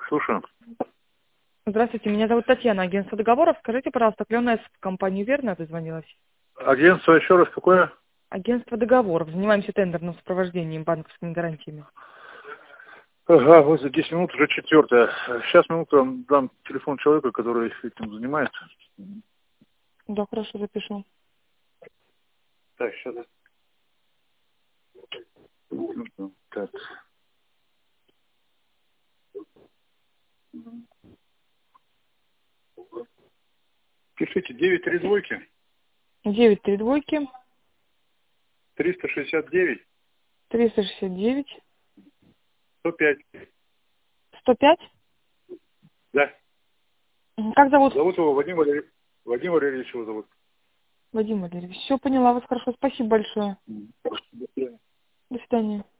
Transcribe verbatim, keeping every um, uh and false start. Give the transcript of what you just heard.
Слушаю. Здравствуйте, меня зовут Татьяна, агентство договоров. Скажите, пожалуйста, Клённая в компанию верно дозвонилась? Агентство еще раз какое? Агентство договоров. Занимаемся тендерным сопровождением банковскими гарантиями. Ага, вот за десять минут уже четвертое. Сейчас минуту вам дам телефон человека, который этим занимается. Да, хорошо, запишу. Так, сейчас. Так. Пишите девять три двойки. девять три двойки, триста шестьдесят девять. триста шестьдесят девять, сто пять. сто пять. Да. Как зовут? Зовут его Вадим Валерьевич. Вадим Валерьевич его зовут. Вадим Валерьевич. Все поняла вас хорошо. Спасибо большое. До свидания. До свидания.